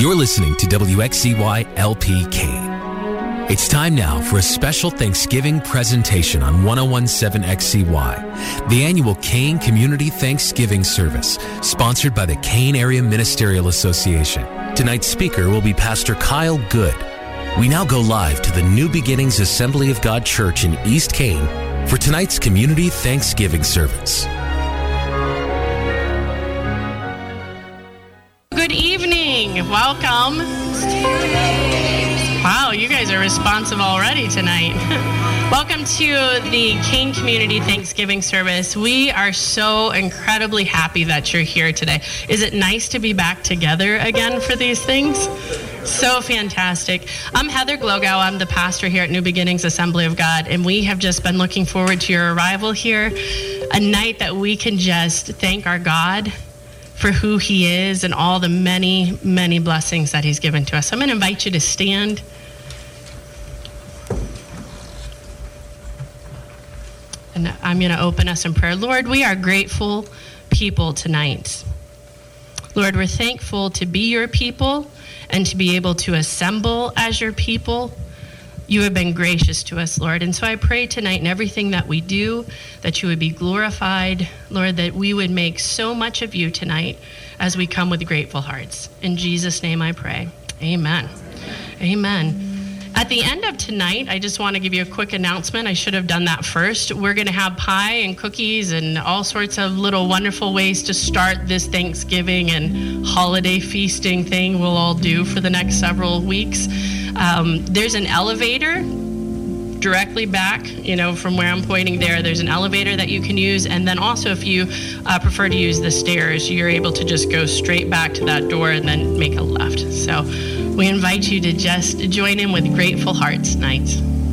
You're listening to WXCY LP Kean. It's time now for a special Thanksgiving presentation on 101.7 XCY, the annual Kean Community Thanksgiving Service, sponsored by the Kean Area Ministerial Association. Tonight's speaker will be Pastor Kyle Good. We now go live to the New Beginnings Assembly of God Church in East Kean for tonight's Community Thanksgiving Service. Good evening. Welcome. Wow, you guys are responsive already tonight. Welcome to the Kean Community Thanksgiving Service. We are so incredibly happy that you're here today. Is it nice to be back together again for these things? So fantastic. I'm Heather Glogow. I'm the pastor here at New Beginnings Assembly of God, and we have just been looking forward to your arrival here, a night that we can just thank our God for who he is and all the many, many blessings that he's given to us. So I'm going to invite you to stand. And I'm going to open us in prayer. Lord, we are grateful people tonight. Lord, we're thankful to be your people and to be able to assemble as your people. You have been gracious to us, Lord. And so I pray tonight in everything that we do, that you would be glorified, Lord, that we would make so much of you tonight as we come with grateful hearts. In Jesus' name I pray. Amen. Amen. At the end of tonight, I just want to give you a quick announcement. I should have done that first. We're going to have pie and cookies and all sorts of little wonderful ways to start this Thanksgiving and holiday feasting thing we'll all do for the next several weeks. There's an elevator directly back, from where I'm pointing there. There's an elevator that you can use. And then also if you prefer to use the stairs, you're able to just go straight back to that door and then make a left. So we invite you to just join in with grateful hearts tonight.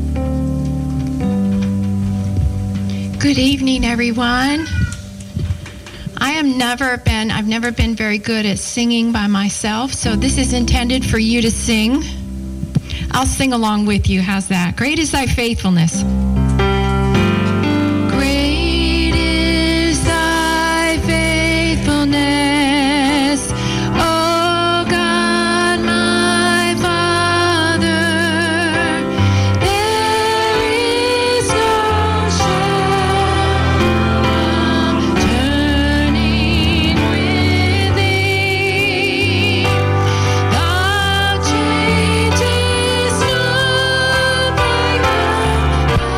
Good evening, everyone. I've never been very good at singing by myself, so this is intended for you to sing. I'll sing along with you. How's that? Great is thy faithfulness. Great is thy faithfulness, O God, my Father. There is no shadow turning with thee. Thou changest not thy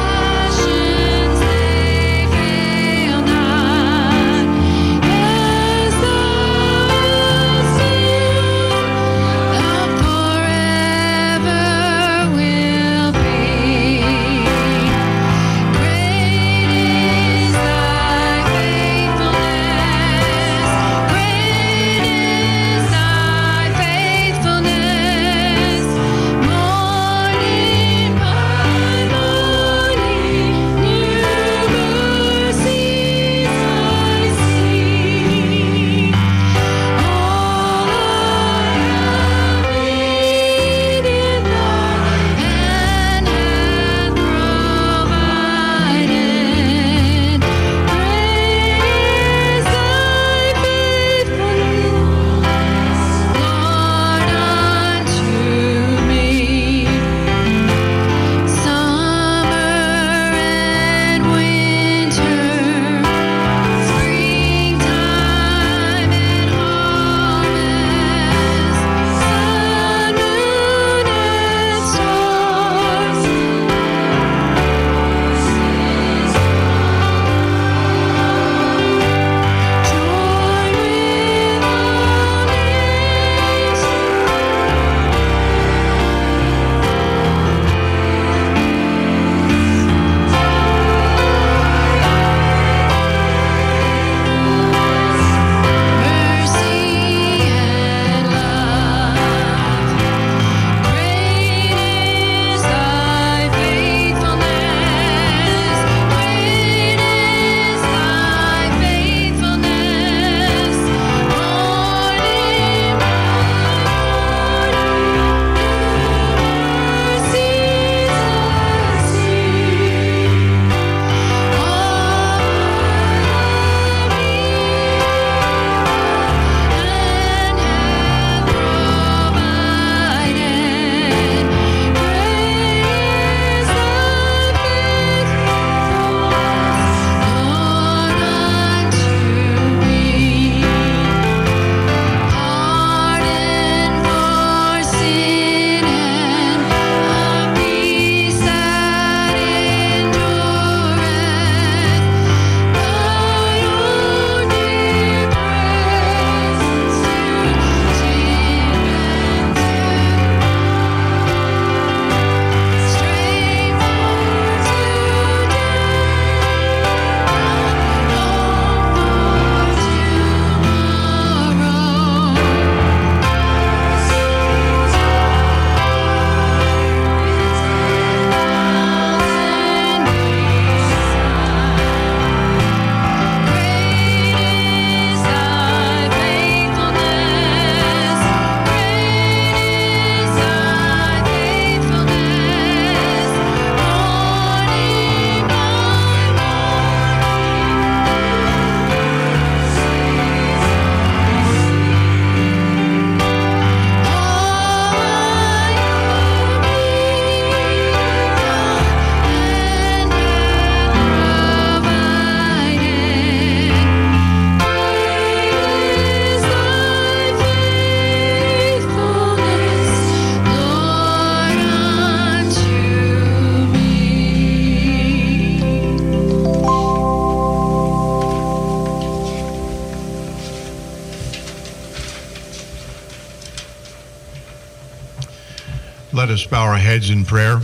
Let us bow our heads in prayer.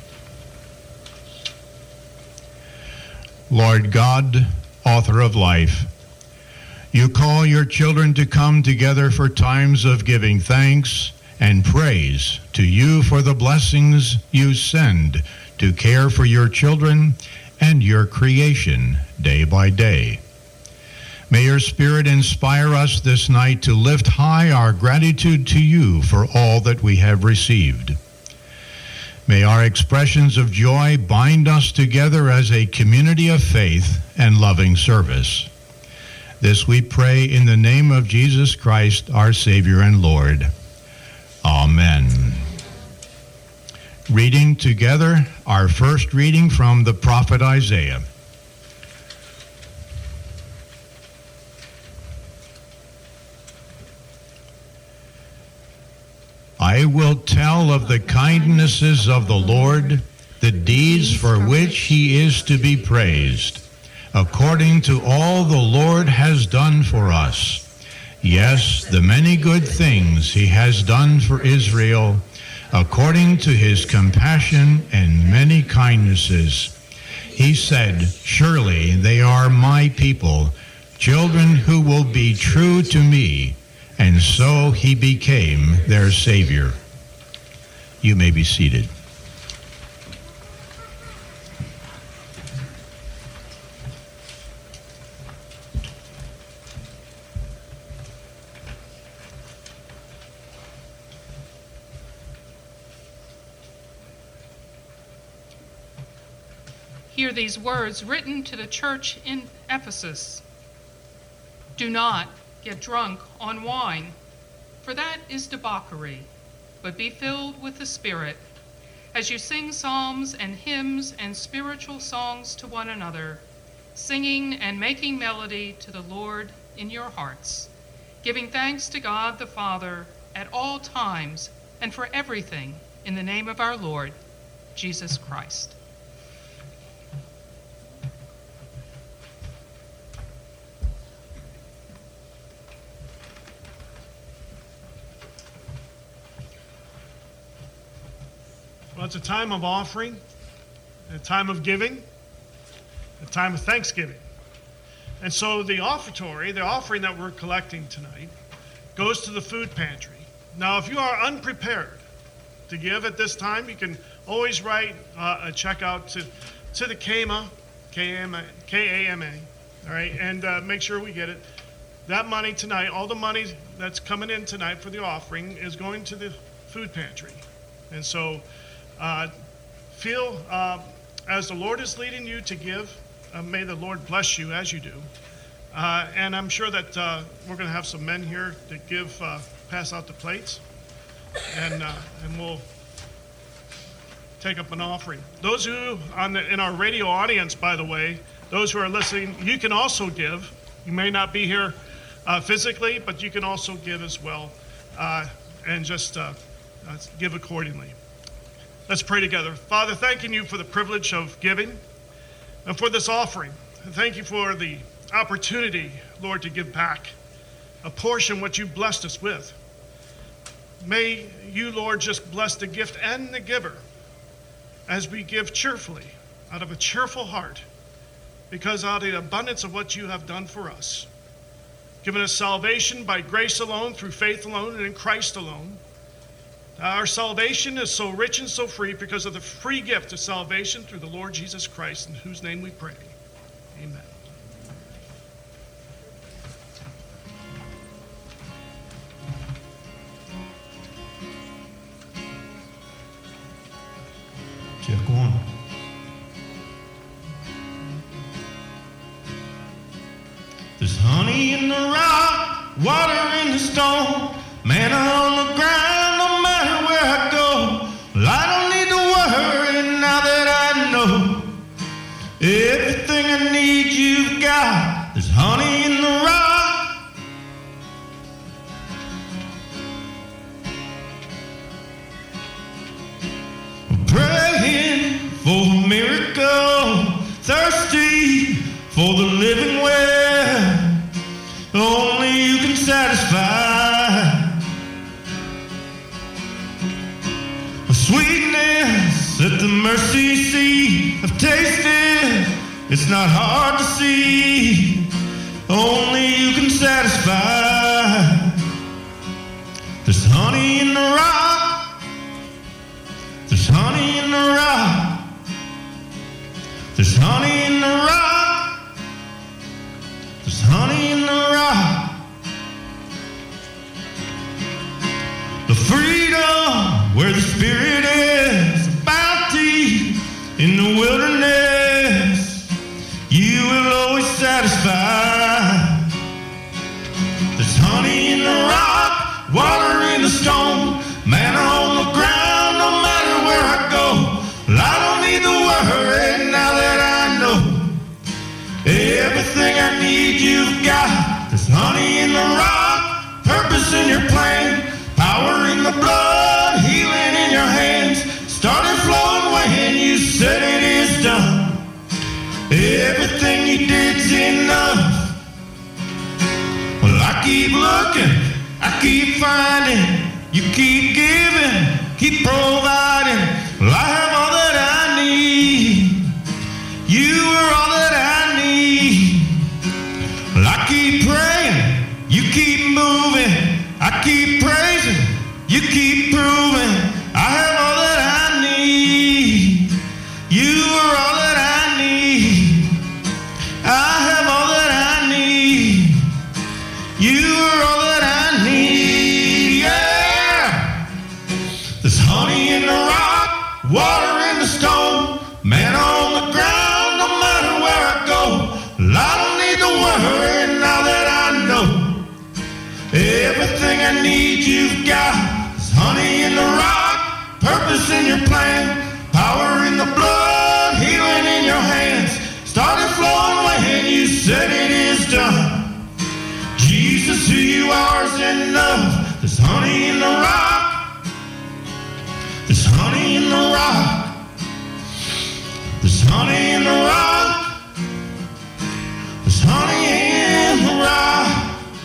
Lord God, author of life, you call your children to come together for times of giving thanks and praise to you for the blessings you send to care for your children and your creation day by day. May your Spirit inspire us this night to lift high our gratitude to you for all that we have received. May our expressions of joy bind us together as a community of faith and loving service. This we pray in the name of Jesus Christ, our Savior and Lord. Amen. Reading together our first reading from the prophet Isaiah. I will tell of the kindnesses of the Lord, the deeds for which he is to be praised, according to all the Lord has done for us. Yes, the many good things he has done for Israel, according to his compassion and many kindnesses. He said, surely they are my people, children who will be true to me. And so he became their Savior. You may be seated. Hear these words written to the church in Ephesus. Do not get drunk on wine, for that is debauchery, but be filled with the Spirit, as you sing psalms and hymns and spiritual songs to one another, singing and making melody to the Lord in your hearts, giving thanks to God the Father at all times and for everything in the name of our Lord, Jesus Christ. Well, it's a time of offering, a time of giving, a time of thanksgiving. And so the offertory, the offering that we're collecting tonight, goes to the food pantry. Now, if you are unprepared to give at this time, you can always write a check out to the KAMA, K-A-M-A, all right, and make sure we get it. That money tonight, all the money that's coming in tonight for the offering is going to the food pantry. And so feel as the Lord is leading you to give, may the Lord bless you as you do. And I'm sure that we're going to have some men here that give, pass out the plates, and we'll take up an offering. Those who in our radio audience, by the way, those who are listening, you can also give. You may not be here physically, but you can also give as well, and just give accordingly. Let's pray together. Father, thanking you for the privilege of giving and for this offering. And thank you for the opportunity, Lord, to give back a portion what you blessed us with. May you, Lord, just bless the gift and the giver as we give cheerfully, out of a cheerful heart, because out of the abundance of what you have done for us. Given us salvation by grace alone, through faith alone, and in Christ alone. Our salvation is so rich and so free because of the free gift of salvation through the Lord Jesus Christ, in whose name we pray. Amen. Check one. There's honey in the rock, water in the stone, manna on the ground, no matter where I go. Well, I don't need to worry now that I know everything I need you've got. There's honey in the rock. I'm praying for a miracle, thirsty for the living well. Only you can satisfy. mercy seat. I've tasted, it's not hard to see. Only you can satisfy. There's honey in the rock. There's honey in the rock. There's honey in the rock. There's honey in the rock. The freedom where the Spirit is, a bounty in the wilderness, you will always satisfy. There's honey in the rock, water in the stone, manna on the ground, no matter where I go. Well, I don't need to worry now that I know everything I need you've got. There's honey in the rock, purpose in your plan, power in the blood, healing in your hands. Started flowing when you said it is done. Everything you did's enough. Well, I keep looking, I keep finding, you keep giving, keep providing. Well, I have all that I need. You are all that I need. Well, I keep praying, you keep moving, I keep praising, you keep proving. I have all that I need. You are all that I need. I have all that I need. You are all that I need. Yeah. There's honey in the rock, water in the stone, manna on the ground, no matter where I go. Well, I don't need to worry now that I know everything I need you've got. There's honey in the rock, purpose in your plan, power in the blood, healing in your hands. Started flowing when you said it is done. Jesus, who you are is enough. There's honey in the rock. There's honey in the rock. There's honey in the rock. There's honey in the rock.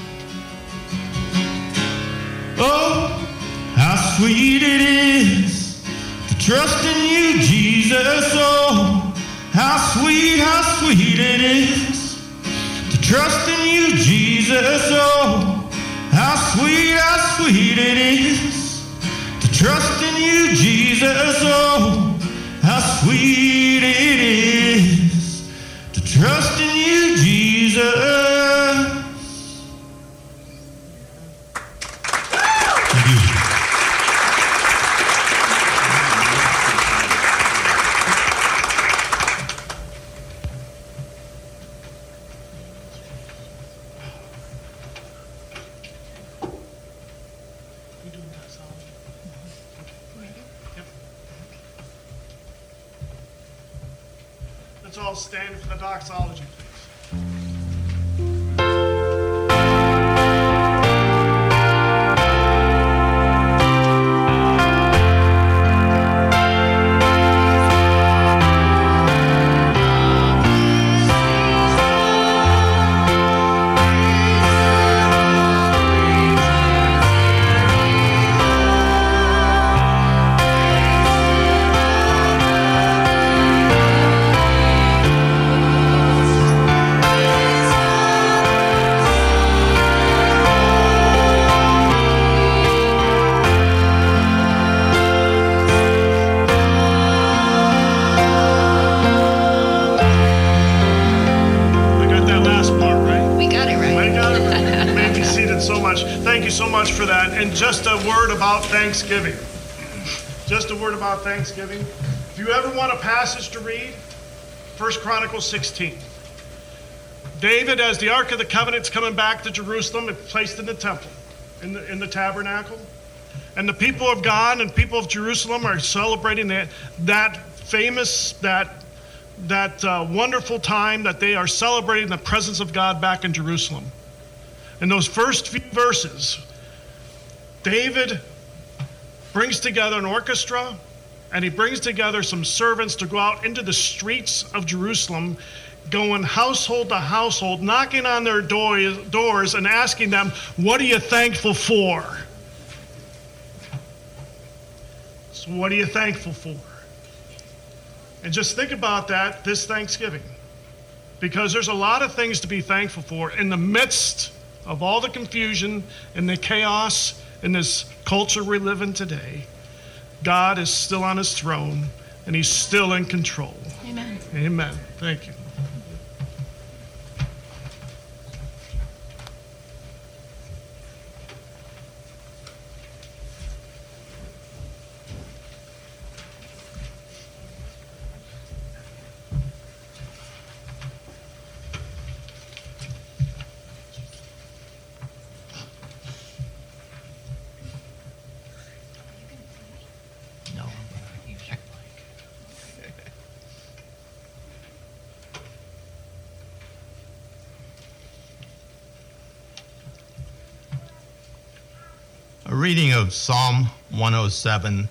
Oh, how sweet it is to trust in you, Jesus. Oh, how sweet it is to trust in you, Jesus. Oh, how sweet it is to trust in you, Jesus. Oh, how sweet it is to trust in you, Jesus. Let's all stand for the doxology, please. For that. And just a word about Thanksgiving. Just a word about Thanksgiving. If you ever want a passage to read, 1 Chronicles 16. David, as the Ark of the Covenant's coming back to Jerusalem, it's placed in the temple, in the tabernacle. And the people of God and people of Jerusalem are celebrating that famous, wonderful time that they are celebrating the presence of God back in Jerusalem. In those first few verses, David brings together an orchestra, and he brings together some servants to go out into the streets of Jerusalem, going household to household, knocking on their doors and asking them, what are you thankful for? So what are you thankful for? And just think about that this Thanksgiving, because there's a lot of things to be thankful for in the midst of all the confusion and the chaos in this culture we live in today. God is still on his throne, and he's still in control. Amen. Amen. Thank you. A reading of Psalm 107.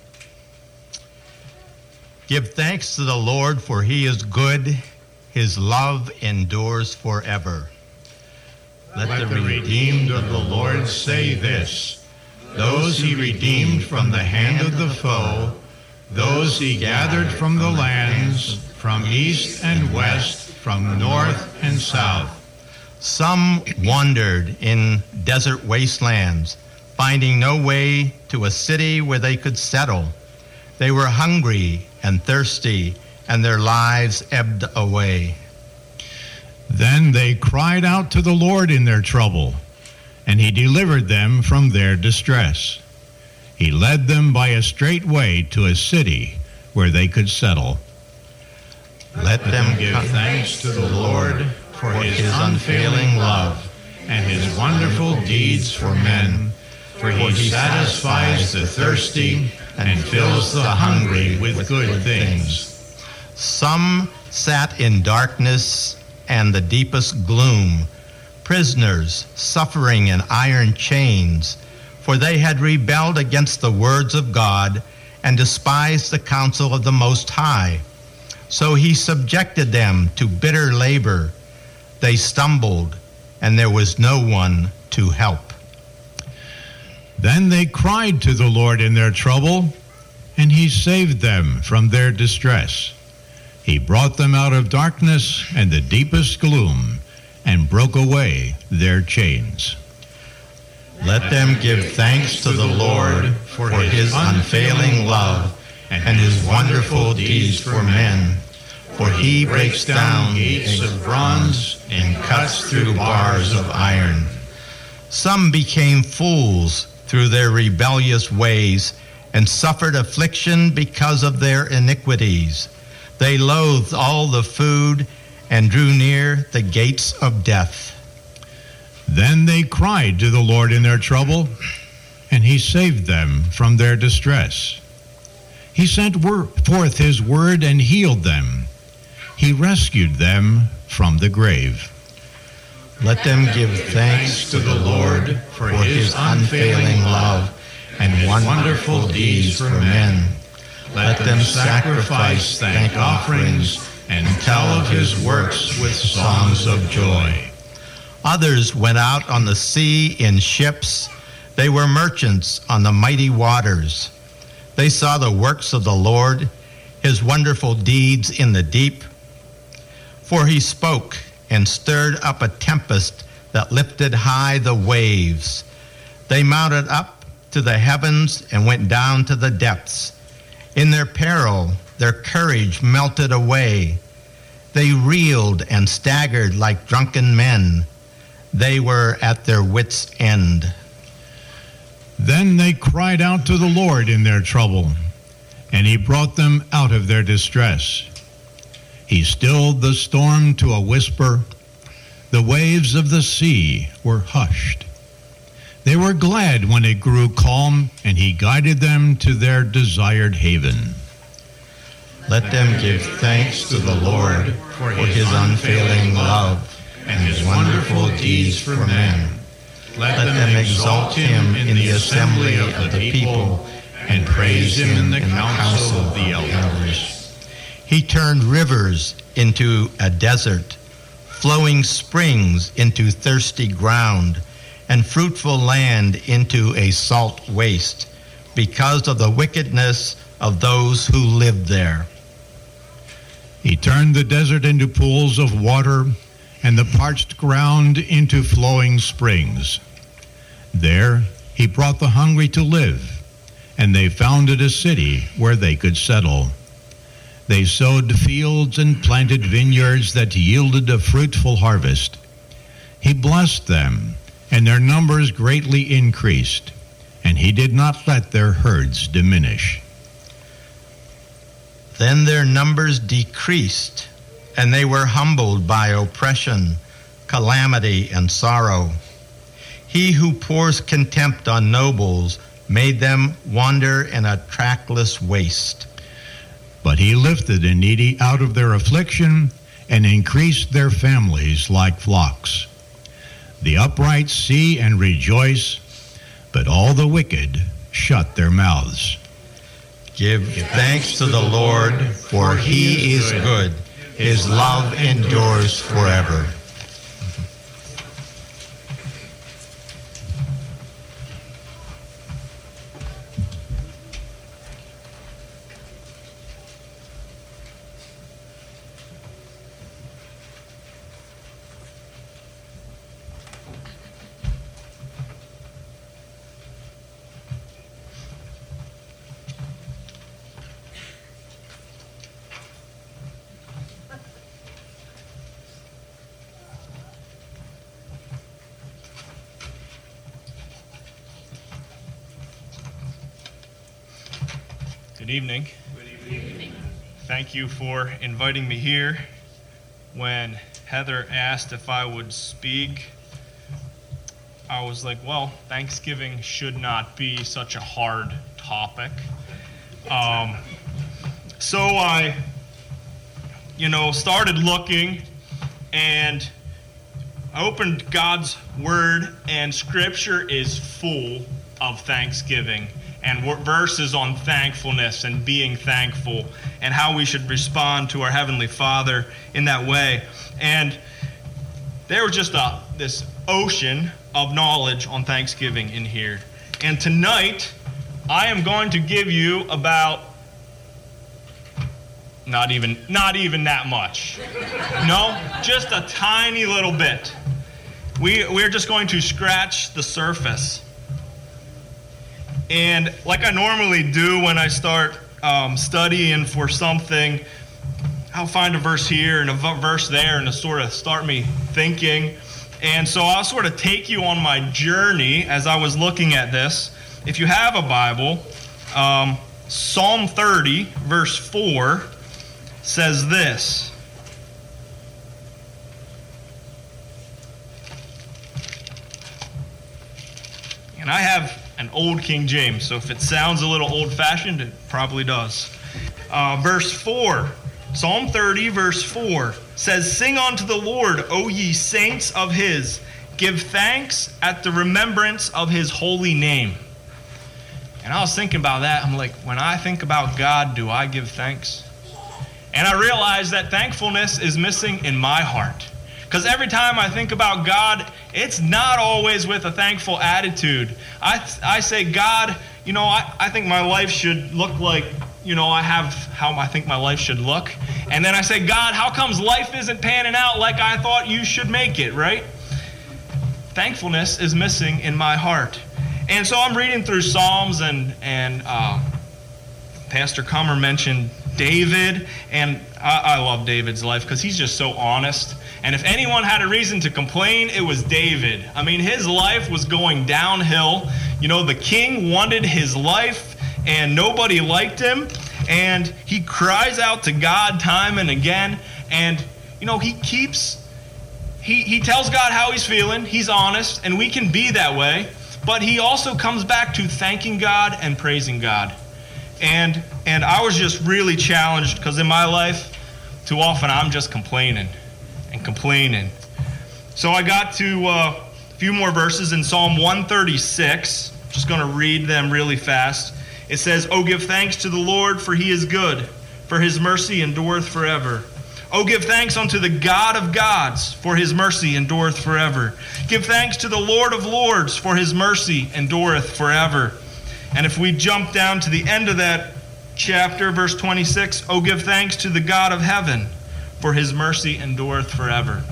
Give thanks to the Lord, for he is good. His love endures forever. Let the redeemed of the Lord say this: those he redeemed from the hand of the foe, those he gathered from the lands, from east and west, from north and south. Some wandered in desert wastelands, finding no way to a city where they could settle. They were hungry and thirsty, and their lives ebbed away. Then they cried out to the Lord in their trouble, and he delivered them from their distress. He led them by a straight way to a city where they could settle. Let them Give thanks to the Lord for his unfailing love and his wonderful deeds for men. For he satisfies the thirsty and fills the hungry with good things. Some sat in darkness and the deepest gloom, prisoners suffering in iron chains, for they had rebelled against the words of God and despised the counsel of the Most High. So he subjected them to bitter labor. They stumbled, and there was no one to help. Then they cried to the Lord in their trouble, and he saved them from their distress. He brought them out of darkness and the deepest gloom, and broke away their chains. Let them give thanks to the Lord for his unfailing love and his wonderful deeds for men. For he breaks down gates of bronze and cuts through bars of iron. Some became fools through their rebellious ways, and suffered affliction because of their iniquities. They loathed all the food and drew near the gates of death. Then they cried to the Lord in their trouble, and he saved them from their distress. He sent forth his word and healed them. He rescued them from the grave. Let them give thanks to the Lord for his unfailing love and wonderful deeds for men. Let them sacrifice thank offerings and tell of his works with songs of joy. Others went out on the sea in ships. They were merchants on the mighty waters. They saw the works of the Lord, his wonderful deeds in the deep. For he spoke and stirred up a tempest that lifted high the waves. They mounted up to the heavens and went down to the depths. In their peril, their courage melted away. They reeled and staggered like drunken men. They were at their wits' end. Then they cried out to the Lord in their trouble, and he brought them out of their distress. He stilled the storm to a whisper. The waves of the sea were hushed. They were glad when it grew calm, and he guided them to their desired haven. Let them give thanks to the Lord for his unfailing love and his wonderful deeds for men. Let them exalt him in the assembly of the people and praise him in the council of the elders. He turned rivers into a desert, flowing springs into thirsty ground, and fruitful land into a salt waste, because of the wickedness of those who lived there. He turned the desert into pools of water and the parched ground into flowing springs. There he brought the hungry to live, and they founded a city where they could settle. They sowed fields and planted vineyards that yielded a fruitful harvest. He blessed them, and their numbers greatly increased, and he did not let their herds diminish. Then their numbers decreased, and they were humbled by oppression, calamity, and sorrow. He who pours contempt on nobles made them wander in a trackless waste. But he lifted the needy out of their affliction and increased their families like flocks. The upright see and rejoice, but all the wicked shut their mouths. Give thanks to the Lord, for he is good. His love endures forever. Good evening. Thank you for inviting me here. When Heather asked if I would speak, I was like, well, Thanksgiving should not be such a hard topic. So I, started looking, and I opened God's Word, and Scripture is full of Thanksgiving and verses on thankfulness and being thankful and how we should respond to our Heavenly Father in that way. And there was just this ocean of knowledge on Thanksgiving in here. And tonight, I am going to give you about not even that much. No, just a tiny little bit. We're just going to scratch the surface. And like I normally do when I start studying for something, I'll find a verse here and a verse there and to sort of start me thinking. And so I'll sort of take you on my journey as I was looking at this. If you have a Bible, Psalm 30, verse 4 says this. And I have an old King James, so if it sounds a little old-fashioned, it probably does. Verse 4, Psalm 30, verse 4 says, "Sing unto the Lord, O ye saints of his. Give thanks at the remembrance of his holy name." And I was thinking about that. I'm like, when I think about God, do I give thanks? And I realized that thankfulness is missing in my heart. Because every time I think about God, it's not always with a thankful attitude. I say, God, I think my life should look like, I have how I think my life should look. And then I say, God, how comes life isn't panning out like I thought you should make it, right? Thankfulness is missing in my heart. And so I'm reading through Psalms, and Pastor Comer mentioned David, and I love David's life because he's just so honest. And if anyone had a reason to complain, it was David. I mean, his life was going downhill. The king wanted his life, and nobody liked him. And he cries out to God time and again. And, he tells God how he's feeling. He's honest, and we can be that way. But he also comes back to thanking God and praising God. And I was just really challenged because in my life, too often I'm just complaining. So I got to a few more verses in Psalm 136. I'm just going to read them really fast. It says, "Oh, give thanks to the Lord, for he is good, for his mercy endureth forever. Oh, give thanks unto the God of gods, for his mercy endureth forever. Give thanks to the Lord of lords, for his mercy endureth forever." And if we jump down to the end of that chapter, verse 26, "O give thanks to the God of heaven, for his mercy endureth forever."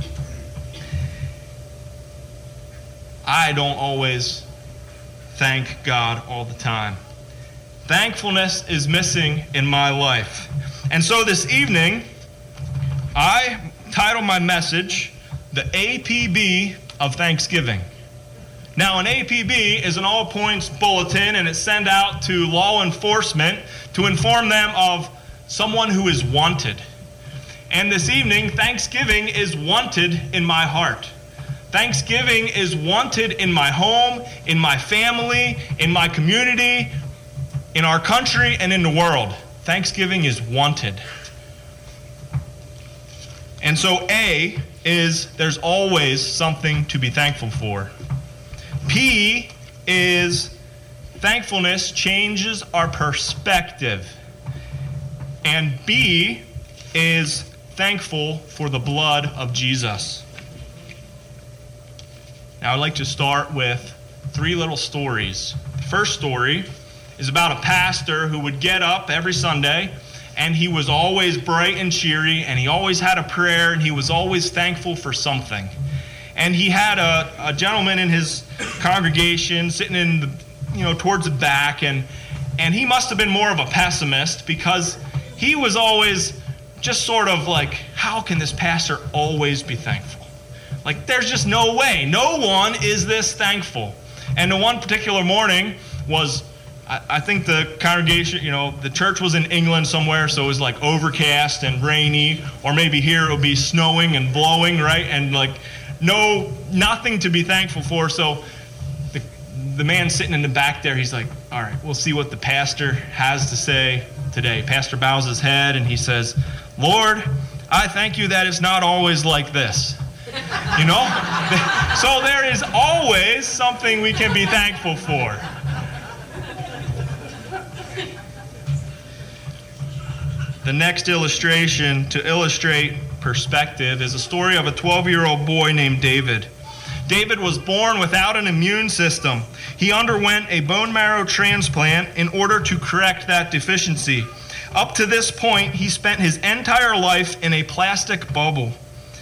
I don't always thank God all the time. Thankfulness is missing in my life. And so this evening, I titled my message, "The APB of Thanksgiving." Now, an APB is an all-points bulletin, and it's sent out to law enforcement to inform them of someone who is wanted. And this evening, Thanksgiving is wanted in my heart. Thanksgiving is wanted in my home, in my family, in my community, in our country, and in the world. Thanksgiving is wanted. And so A is there's always something to be thankful for. P is thankfulness changes our perspective. And B is thankful for the blood of Jesus. Now I'd like to start with 3 little stories. The first story is about a pastor who would get up every Sunday, and he was always bright and cheery, and he always had a prayer, and he was always thankful for something. And he had a gentleman in his congregation sitting in the, towards the back, and he must have been more of a pessimist, because he was always just sort of like, how can this pastor always be thankful? Like, there's just no way. No one is this thankful. And the one particular morning was, I think the congregation, the church was in England somewhere, so it was like overcast and rainy, or maybe here it would be snowing and blowing, right? And like, nothing to be thankful for. So the man sitting in the back there, he's like, all right, we'll see what the pastor has to say today. Pastor bows his head and he says, "Lord, I thank you that it's not always like this." So there is always something we can be thankful for. The next illustration to illustrate perspective is a story of a 12-year-old boy named David. David was born without an immune system. He underwent a bone marrow transplant in order to correct that deficiency. Up to this point, he spent his entire life in a plastic bubble.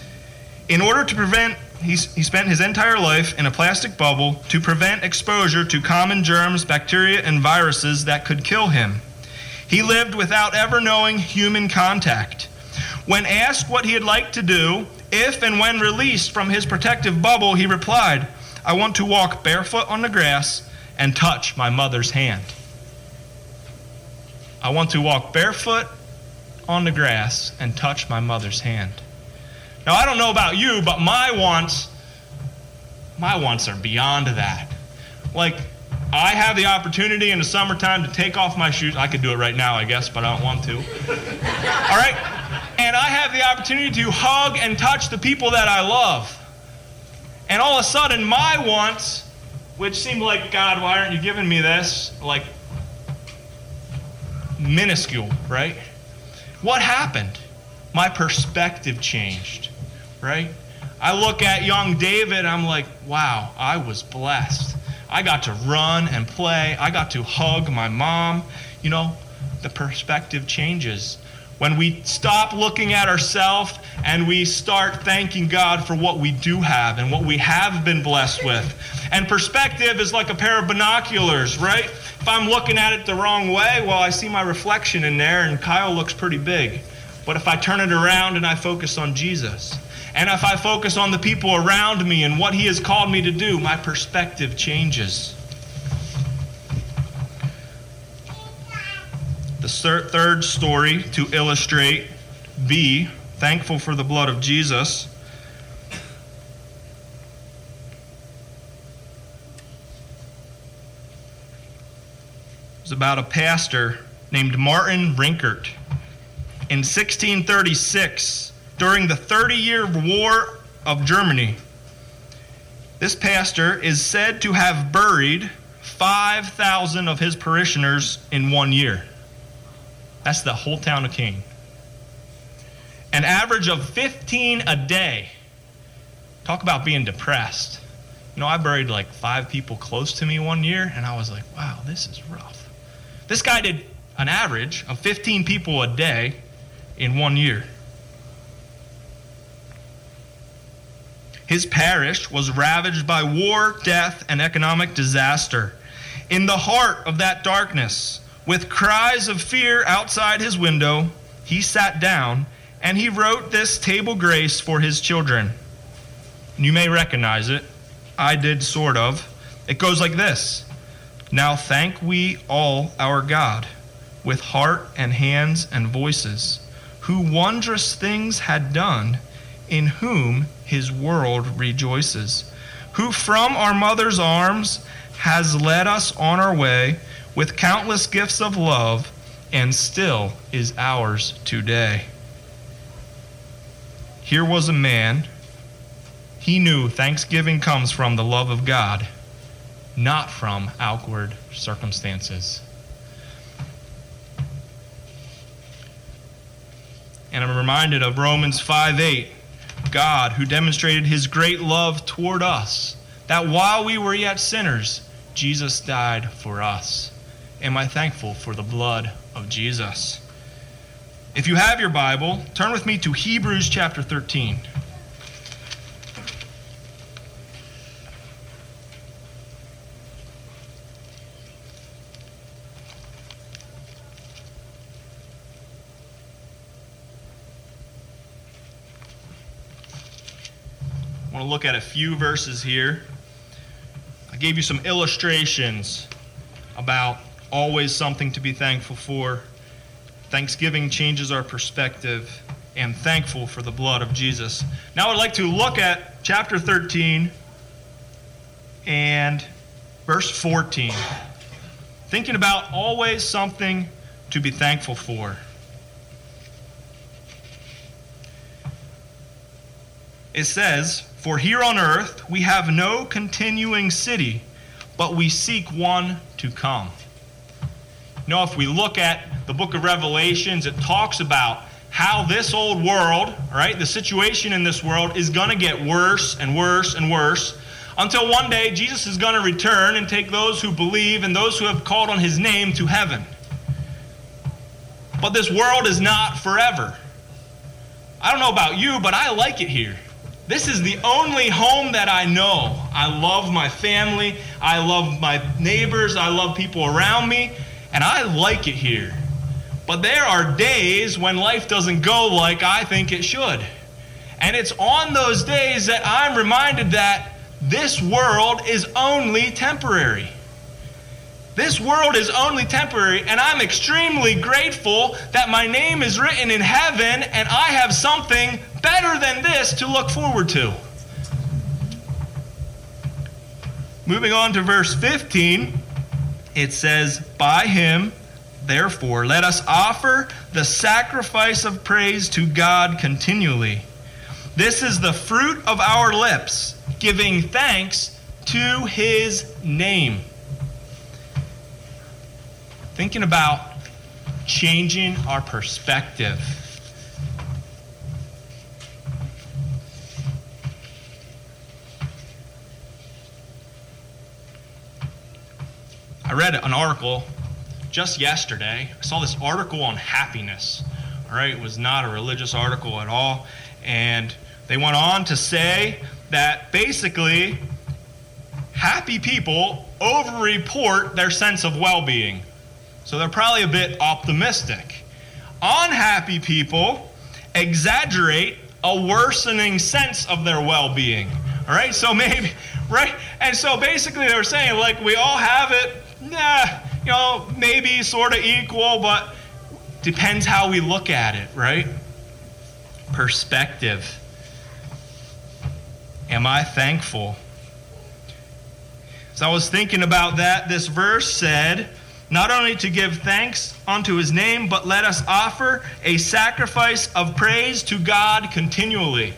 He spent his entire life in a plastic bubble to prevent exposure to common germs, bacteria, and viruses that could kill him. He lived without ever knowing human contact. When asked what he'd like to do, if and when released from his protective bubble, he replied, "I want to walk barefoot on the grass and touch my mother's hand." I want to walk barefoot on the grass and touch my mother's hand. Now, I don't know about you, but my wants are beyond that. Like, I have the opportunity in the summertime to take off my shoes. I could do it right now, I guess, but I don't want to. All right? And I have the opportunity to hug and touch the people that I love. And all of a sudden, my wants, which seem like, God, why aren't you giving me this? Like, minuscule, right? What happened? My perspective changed, right? I look at young David, I'm like, wow, I was blessed. I got to run and play. I got to hug my mom. The perspective changes. When we stop looking at ourselves and we start thanking God for what we do have and what we have been blessed with. And perspective is like a pair of binoculars, right? If I'm looking at it the wrong way, well, I see my reflection in there and Kyle looks pretty big. But if I turn it around and I focus on Jesus, and if I focus on the people around me and what he has called me to do, my perspective changes. The third story to illustrate B, thankful for the blood of Jesus, is about a pastor named Martin Rinkert. In 1636, during the 30-year War of Germany, this pastor is said to have buried 5,000 of his parishioners in 1 year. That's the whole town of Keene. An average of 15 a day. Talk about being depressed. I buried like 5 people close to me 1 year, and I was like, wow, this is rough. This guy did an average of 15 people a day in 1 year. His parish was ravaged by war, death, and economic disaster. In the heart of that darkness, with cries of fear outside his window, he sat down and he wrote this table grace for his children. You may recognize it. I did, sort of. It goes like this. Now thank we all our God, with heart and hands and voices, who wondrous things had done, in whom his world rejoices, who from our mother's arms has led us on our way with countless gifts of love, and still is ours today. Here was a man. He knew thanksgiving comes from the love of God, not from outward circumstances. And I'm reminded of Romans 5:8, God who demonstrated his great love toward us, that while we were yet sinners, Jesus died for us. Am I thankful for the blood of Jesus? If you have your Bible, turn with me to Hebrews chapter 13. I want to look at a few verses here. I gave you some illustrations about always something to be thankful for. Thanksgiving changes our perspective, and thankful for the blood of Jesus. Now I'd like to look at chapter 13 and verse 14. Thinking about always something to be thankful for. It says, for here on earth we have no continuing city, but we seek one to come. You know, if we look at the book of Revelations, it talks about how this old world, right, the situation in this world is going to get worse and worse and worse until one day Jesus is going to return and take those who believe and those who have called on his name to heaven. But this world is not forever. I don't know about you, but I like it here. This is the only home that I know. I love my family. I love my neighbors. I love people around me. And I like it here. But there are days when life doesn't go like I think it should. And it's on those days that I'm reminded that this world is only temporary. This world is only temporary, and I'm extremely grateful that my name is written in heaven and I have something better than this to look forward to. Moving on to verse 15, it says, by him, therefore, let us offer the sacrifice of praise to God continually. This is the fruit of our lips, giving thanks to his name. Thinking about changing our perspective. I read an article just yesterday. I saw this article on happiness. All right, it was not a religious article at all. And they went on to say that basically happy people overreport their sense of well-being. So they're probably a bit optimistic. Unhappy people exaggerate a worsening sense of their well-being. All right, so maybe, right? And so basically they were saying, like, we all have it, maybe sort of equal, but depends how we look at it, right? Perspective. Am I thankful? So I was thinking about that. This verse said, not only to give thanks unto his name, but let us offer a sacrifice of praise to God continually.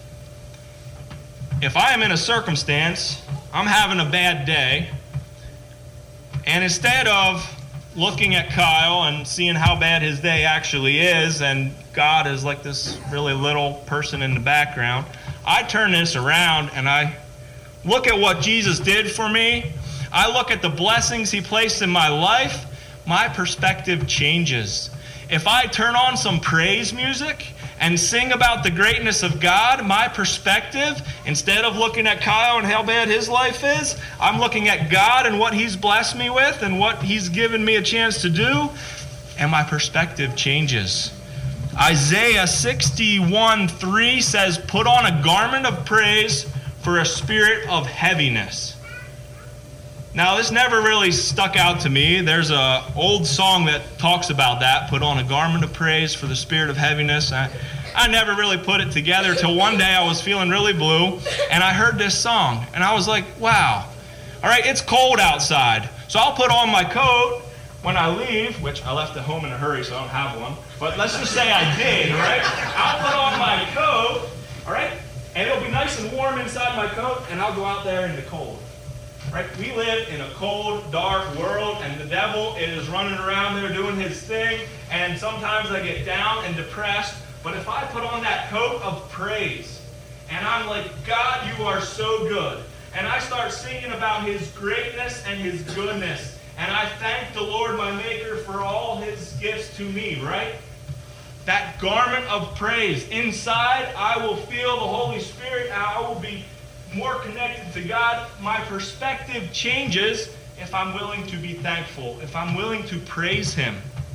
If I am in a circumstance, I'm having a bad day, and instead of looking at Kyle and seeing how bad his day actually is, and God is like this really little person in the background, I turn this around and I look at what Jesus did for me. I look at the blessings he placed in my life, my perspective changes. If I turn on some praise music and sing about the greatness of God, my perspective, instead of looking at Kyle and how bad his life is, I'm looking at God and what he's blessed me with and what he's given me a chance to do, and my perspective changes. Isaiah 61:3 says, "Put on a garment of praise for a spirit of heaviness." Now, this never really stuck out to me. There's an old song that talks about that, put on a garment of praise for the spirit of heaviness. I never really put it together till one day I was feeling really blue, and I heard this song, and I was like, wow. All right, it's cold outside, so I'll put on my coat when I leave, which I left at home in a hurry, so I don't have one. But let's just say I did, all right? I'll put on my coat, all right? And it'll be nice and warm inside my coat, and I'll go out there in the cold. Right? We live in a cold, dark world, and the devil is running around there doing his thing, and sometimes I get down and depressed, but if I put on that coat of praise, and I'm like, God, you are so good, and I start singing about his greatness and his goodness, and I thank the Lord my Maker for all his gifts to me, right? That garment of praise. Inside, I will feel the Holy Spirit, and I will be more connected to God. My perspective changes if I'm willing to be thankful, if I'm willing to praise him.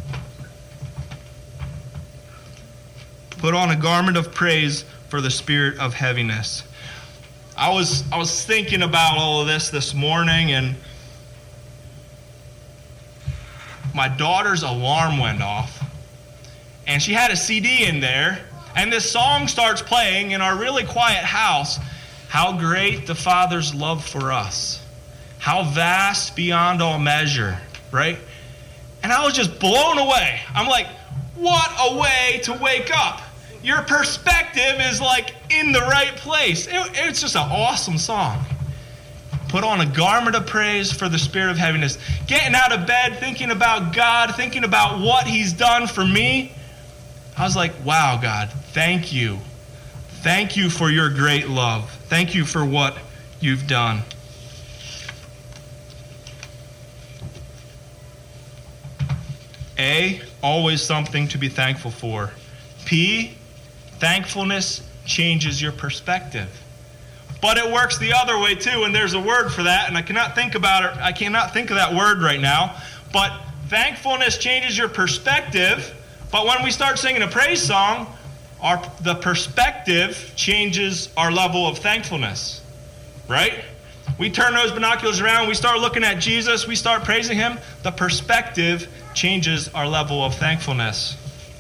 Put on a garment of praise for the spirit of heaviness. I was thinking about all of this morning, and my daughter's alarm went off, and she had a CD in there, and this song starts playing in our really quiet house. How great the Father's love for us. How vast beyond all measure, right? And I was just blown away. I'm like, what a way to wake up. Your perspective is like in the right place. It's just an awesome song. Put on a garment of praise for the spirit of heaviness. Getting out of bed, thinking about God, thinking about what he's done for me. I was like, wow, God, thank you. Thank you for your great love. Thank you for what you've done. A, always something to be thankful for. P, thankfulness changes your perspective. But it works the other way too, and there's a word for that, and I cannot think of that word right now. But thankfulness changes your perspective, but when we start singing a praise song, the perspective changes our level of thankfulness, right? We turn those binoculars around, we start looking at Jesus, we start praising him, the perspective changes our level of thankfulness.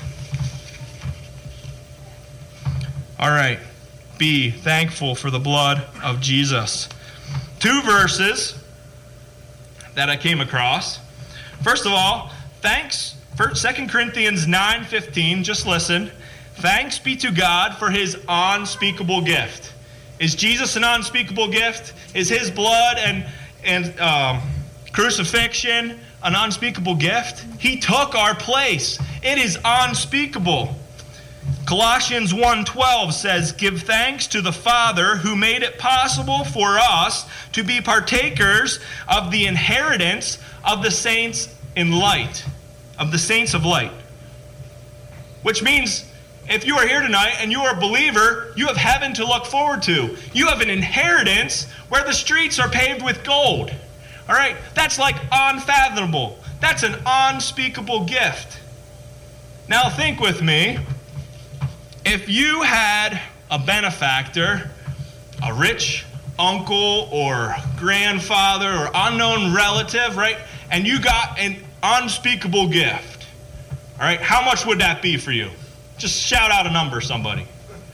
All right, B, thankful for the blood of Jesus. 2 verses that I came across. First of all, thanks for 2 Corinthians 9:15, just listen. Thanks be to God for his unspeakable gift. Is Jesus an unspeakable gift? Is his blood and crucifixion an unspeakable gift? He took our place. It is unspeakable. Colossians 1:12 says, "Give thanks to the Father who made it possible for us to be partakers of the inheritance of the saints in light, of the saints of light." Which means, if you are here tonight and you are a believer, you have heaven to look forward to. You have an inheritance where the streets are paved with gold. All right? That's like unfathomable. That's an unspeakable gift. Now think with me. If you had a benefactor, a rich uncle or grandfather or unknown relative, right? And you got an unspeakable gift. All right? How much would that be for you? Just shout out a number, somebody.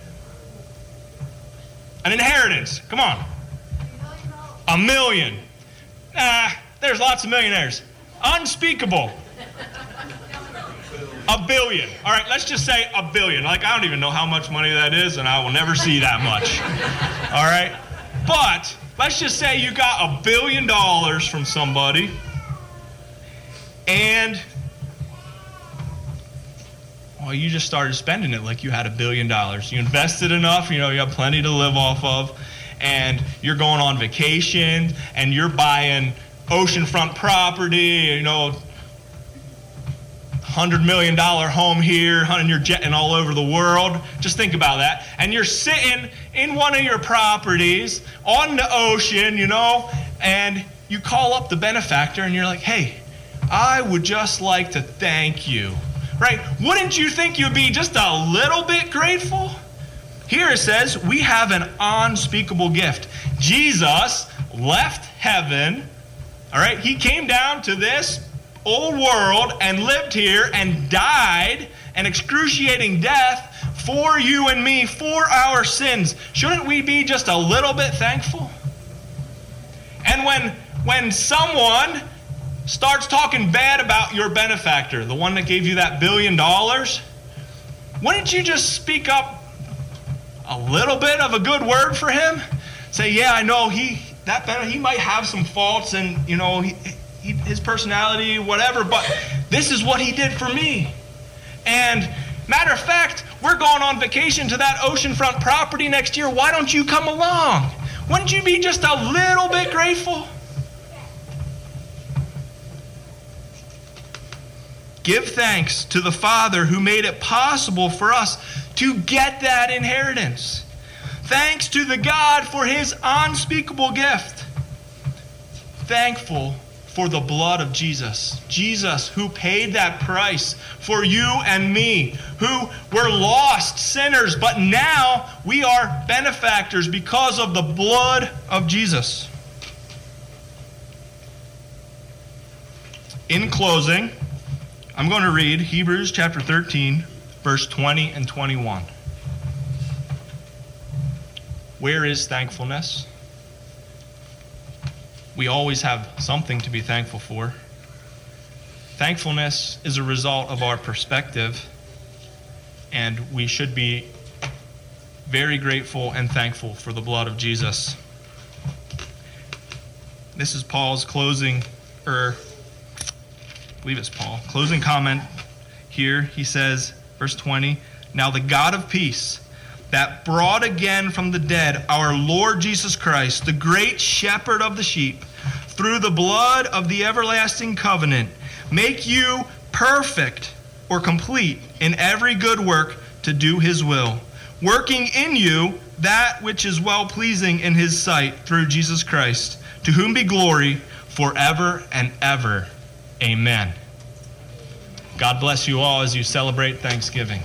An inheritance. Come on. $1 million. There's lots of millionaires. Unspeakable. $1 billion. All right, let's just say $1 billion. Like, I don't even know how much money that is, and I will never see that much. All right? But let's just say you got $1 billion from somebody, and you just started spending it like you had $1 billion. You invested enough, you have plenty to live off of, and you're going on vacation, and you're buying oceanfront property, $100 million home here, and you're jetting all over the world. Just think about that. And you're sitting in one of your properties on the ocean, and you call up the benefactor and you're like, hey, I would just like to thank you. Right? Wouldn't you think you'd be just a little bit grateful? Here it says, we have an unspeakable gift. Jesus left heaven, all right? He came down to this old world and lived here and died an excruciating death for you and me, for our sins. Shouldn't we be just a little bit thankful? And when someone starts talking bad about your benefactor, the one that gave you that $1 billion, wouldn't you just speak up a little bit of a good word for him? Say, yeah, I know he might have some faults and, his personality, whatever, but this is what he did for me. And matter of fact, we're going on vacation to that oceanfront property next year. Why don't you come along? Wouldn't you be just a little bit grateful? Give thanks to the Father who made it possible for us to get that inheritance. Thanks to the God for his unspeakable gift. Thankful for the blood of Jesus. Jesus who paid that price for you and me, who were lost sinners, but now we are benefactors because of the blood of Jesus. In closing, I'm going to read Hebrews chapter 13, verse 20 and 21. Where is thankfulness? We always have something to be thankful for. Thankfulness is a result of our perspective, and we should be very grateful and thankful for the blood of Jesus. This is Paul's closing comment here. He says, verse 20, now the God of peace, that brought again from the dead our Lord Jesus Christ, the great shepherd of the sheep, through the blood of the everlasting covenant, make you perfect or complete in every good work to do his will, working in you that which is well-pleasing in his sight through Jesus Christ, to whom be glory forever and ever. Amen. God bless you all as you celebrate Thanksgiving.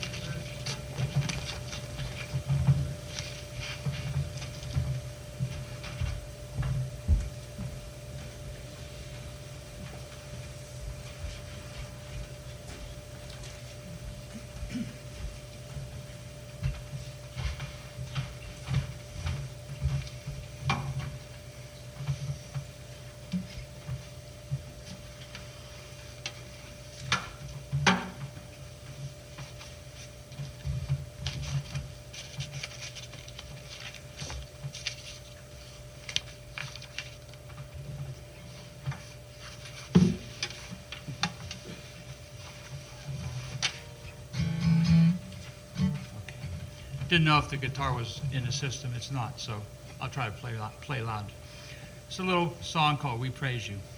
Didn't know if the guitar was in the system. It's not, so I'll try to play loud. It's a little song called We Praise You.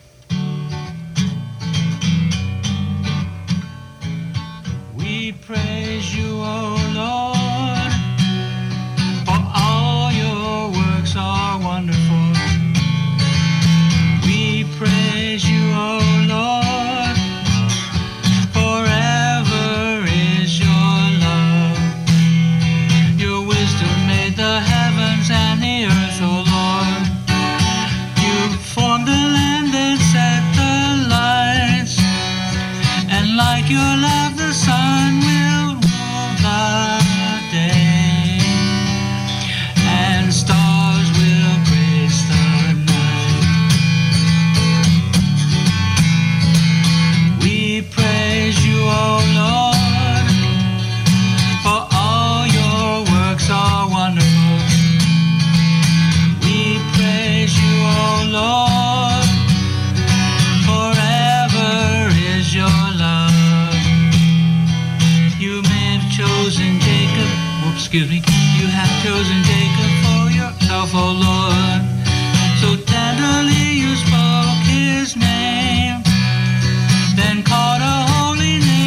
We praise you, O Lord, for all your works are wonderful. We praise you, O Lord, forever is your love. Your wisdom made the heavens and the earth, O Lord. You formed the land and set the lights, and like your love the sun will rule the day, and stars will grace the night. We praise you, O Lord, for all your works are wonderful. We praise you, O Lord, forever is your love. You may have chosen Jacob, you have chosen Jacob for yourself, O Lord. So tenderly you spoke his name, then called a holy name.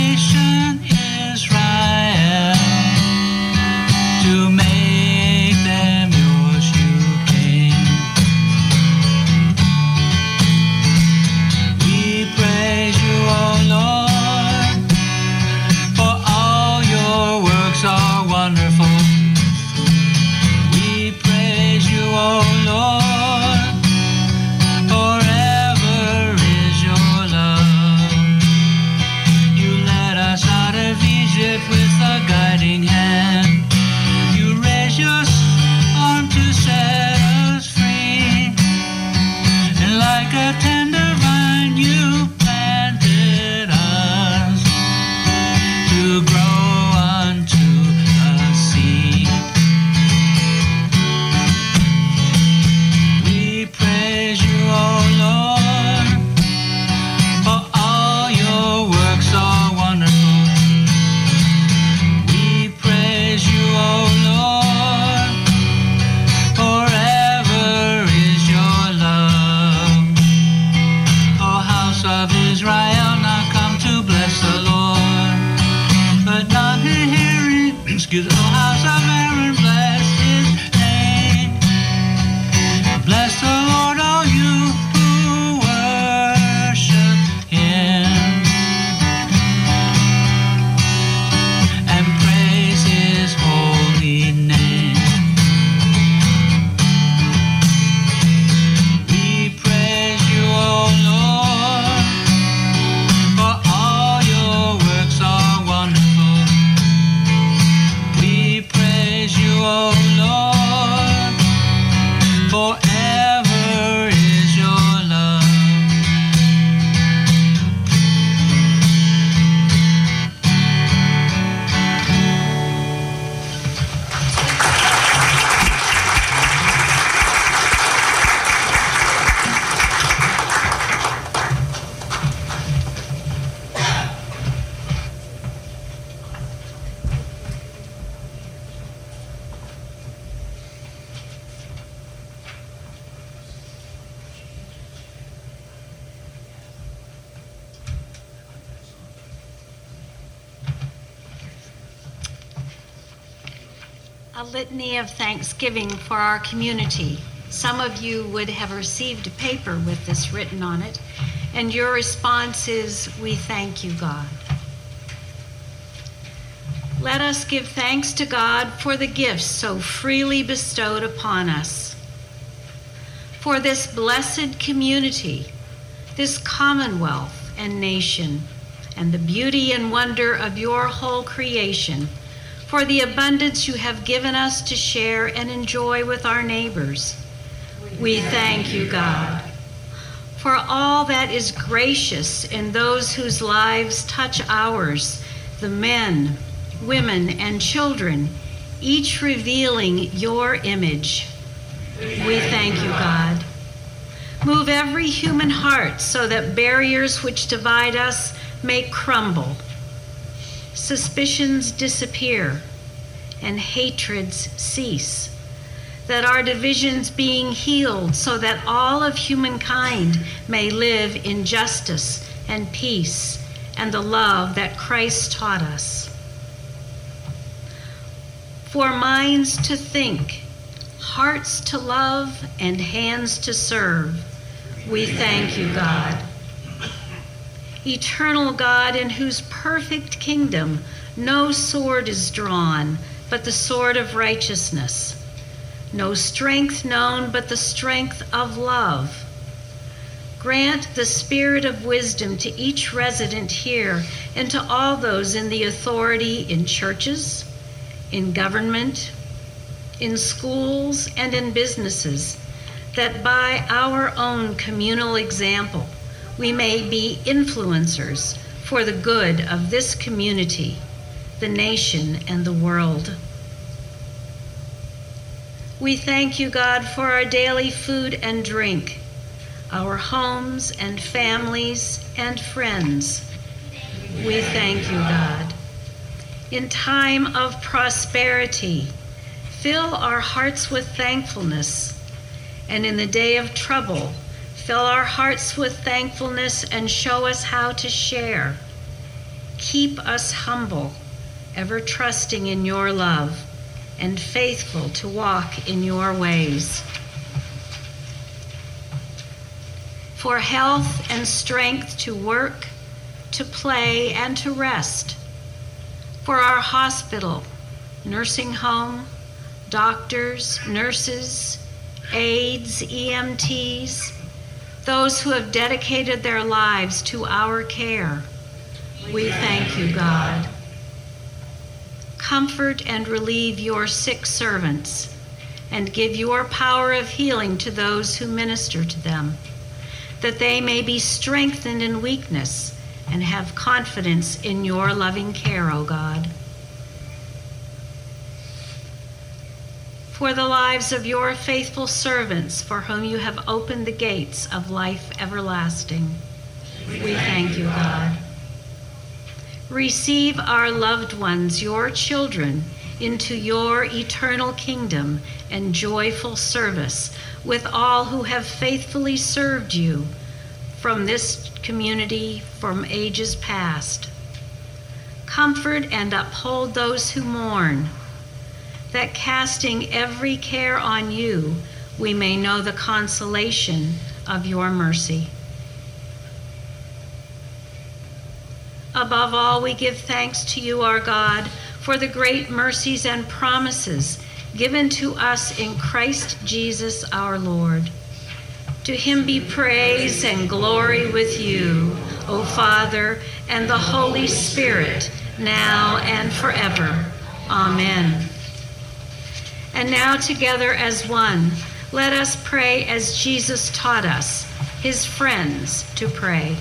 rescued the house of Aaron. Bless his name. Bless the Lord, all you who worship him, and praise his holy name. We praise you, O Lord, for all your works are wonderful. We praise you, O Lord, forever is your love. A litany of thanksgiving for our community. Some of you would have received a paper with this written on it, and your response is, "We thank you, God." Let us give thanks to God for the gifts so freely bestowed upon us, for this blessed community, this commonwealth and nation, and the beauty and wonder of your whole creation, for the abundance you have given us to share and enjoy with our neighbors. We thank you, God, for all that is gracious in those whose lives touch ours, the men, women, and children, each revealing your image. We thank you, God. Move every human heart so that barriers which divide us may crumble, suspicions disappear, and hatreds cease, that our divisions being healed so that all of humankind may live in justice and peace and the love that Christ taught us. For minds to think, hearts to love, and hands to serve, we thank you, God. Eternal God, in whose perfect kingdom no sword is drawn but the sword of righteousness, no strength known but the strength of love. Grant the spirit of wisdom to each resident here and to all those in the authority in churches, in government, in schools, and in businesses, that by our own communal example, we may be influencers for the good of this community, the nation, and the world. We thank you, God, for our daily food and drink, our homes and families and friends. We thank you, God. In time of prosperity, fill our hearts with thankfulness, and in the day of trouble, fill our hearts with thankfulness and show us how to share. Keep us humble, ever trusting in your love, and faithful to walk in your ways. For health and strength to work, to play, and to rest. For our hospital, nursing home, doctors, nurses, aides, EMTs, those who have dedicated their lives to our care. We thank you, God. Comfort and relieve your sick servants, and give your power of healing to those who minister to them, that they may be strengthened in weakness and have confidence in your loving care, O God. For the lives of your faithful servants, for whom you have opened the gates of life everlasting, we thank you, God. Receive our loved ones, your children, into your eternal kingdom and joyful service with all who have faithfully served you from this community from ages past. Comfort and uphold those who mourn, that casting every care on you, we may know the consolation of your mercy. Above all, we give thanks to you, our God, for the great mercies and promises given to us in Christ Jesus our Lord. To him be praise and glory with you, O Father, and the Holy Spirit, now and forever. Amen. And now together as one, let us pray as Jesus taught us, his friends, to pray.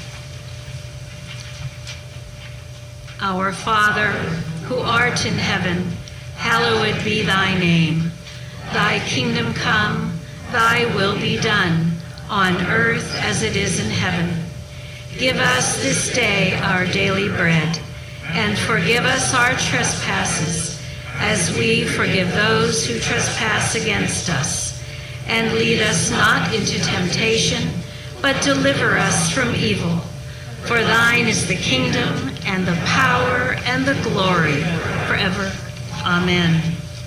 Our Father, who art in heaven, hallowed be thy name. Thy kingdom come, thy will be done, on earth as it is in heaven. Give us this day our daily bread, and forgive us our trespasses, as we forgive those who trespass against us. And lead us not into temptation, but deliver us from evil. For thine is the kingdom, and the power, and the glory, forever. Amen.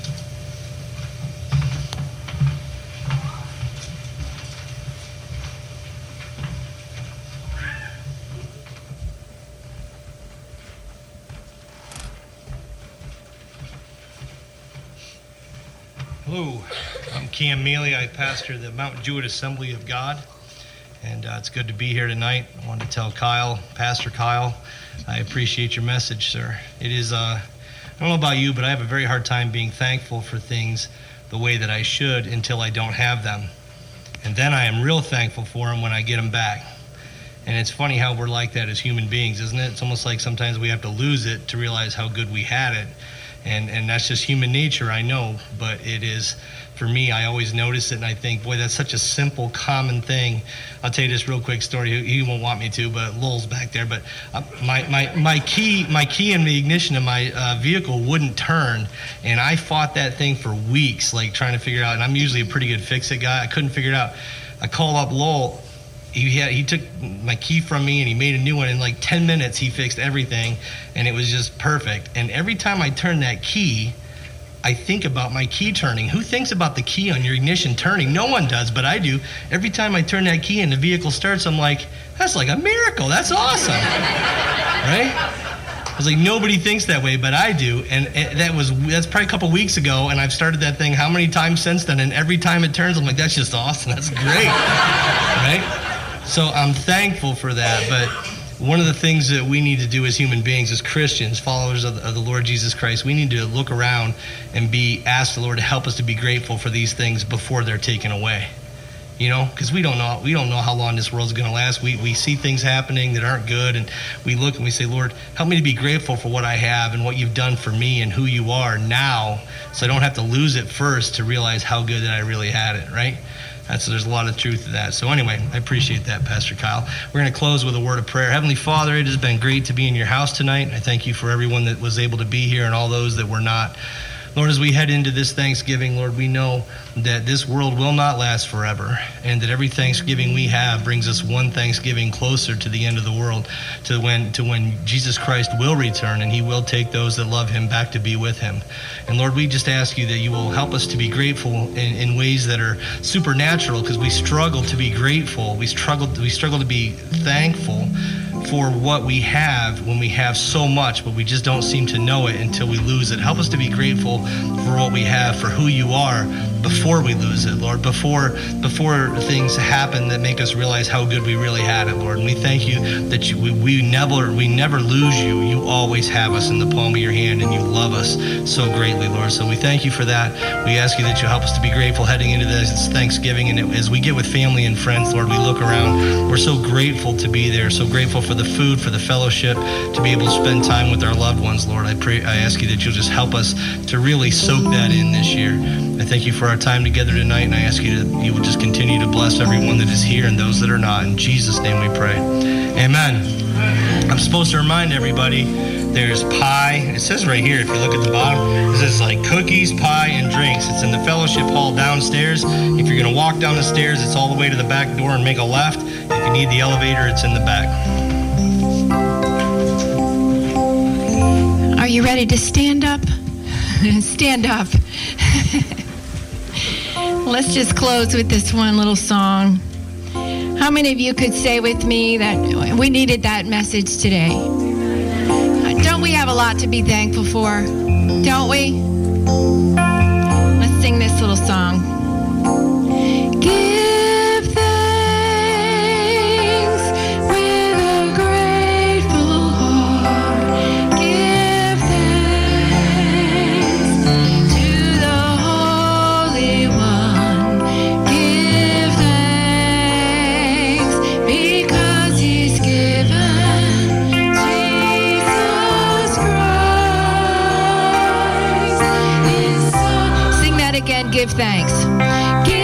Hello, I'm Cam Mealy. I pastor the Mount Jewett Assembly of God, and it's good to be here tonight. I wanted to tell Kyle, Pastor Kyle, I appreciate your message, sir. It is, I don't know about you, but I have a very hard time being thankful for things the way that I should until I don't have them. And then I am real thankful for them when I get them back. And it's funny how we're like that as human beings, isn't it? It's almost like sometimes we have to lose it to realize how good we had it. And that's just human nature, I know, but it is, for me, I always notice it, and I think, boy, that's such a simple, common thing. I'll tell you this real quick story. He won't want me to, but Lowell's back there. But my key in the ignition of my vehicle wouldn't turn, and I fought that thing for weeks, like trying to figure it out. And I'm usually a pretty good fix-it guy. I couldn't figure it out. I called up Lowell. He took my key from me and he made a new one. In like 10 minutes, he fixed everything, and it was just perfect. And every time I turn that key, I think about my key turning. Who thinks about the key on your ignition turning? No one does, but I do. Every time I turn that key and the vehicle starts, I'm like, that's like a miracle. That's awesome, right? I was like, nobody thinks that way, but I do. And that's probably a couple weeks ago, and I've started that thing how many times since then? And every time it turns, I'm like, that's just awesome. That's great, right? So I'm thankful for that, but one of the things that we need to do as human beings, as Christians, followers of the Lord Jesus Christ, we need to look around and ask the Lord to help us to be grateful for these things before they're taken away. You know, because we don't know how long this world's going to last. We see things happening that aren't good, and we look and we say, Lord, help me to be grateful for what I have and what you've done for me and who you are now, so I don't have to lose it first to realize how good that I really had it, right? There's a lot of truth to that. So anyway, I appreciate that, Pastor Kyle. We're going to close with a word of prayer. Heavenly Father, it has been great to be in your house tonight. I thank you for everyone that was able to be here and all those that were not. Lord, as we head into this Thanksgiving, Lord, we know that this world will not last forever, and that every Thanksgiving we have brings us one Thanksgiving closer to the end of the world, to when Jesus Christ will return, and he will take those that love him back to be with him. And Lord, we just ask you that you will help us to be grateful in ways that are supernatural, because we struggle to be grateful. We struggle to be thankful for what we have when we have so much, but we just don't seem to know it until we lose it. Help us to be grateful for what we have, for who you are, before we lose it, Lord, before things happen that make us realize how good we really had it, Lord. And we thank you that we never lose you. You always have us in the palm of your hand, and you love us so greatly, Lord. So we thank you for that. We ask you that you help us to be grateful heading into this Thanksgiving, and as we get with family and friends, Lord, we look around. We're so grateful to be there, so grateful for the food, for the fellowship, to be able to spend time with our loved ones, Lord. I ask you that you'll just help us to really soak that in this year. I thank you for our time together tonight, and I ask you that you will just continue to bless everyone that is here and those that are not. In Jesus' name we pray. Amen. I'm supposed to remind everybody there's pie. It says right here, if you look at the bottom, it says like cookies, pie, and drinks. It's in the fellowship hall downstairs. If you're going to walk down the stairs, it's all the way to the back door and make a left. If you need the elevator, it's in the back. Are you ready to stand up? Stand up. Let's just close with this one little song. How many of you could say with me that we needed that message today? Don't we have a lot to be thankful for? Don't we? Let's sing this little song. Give thanks with a grateful heart. Give thanks to the Holy One. Give thanks because He's given Jesus Christ His Son. Sing that again. Give thanks. Give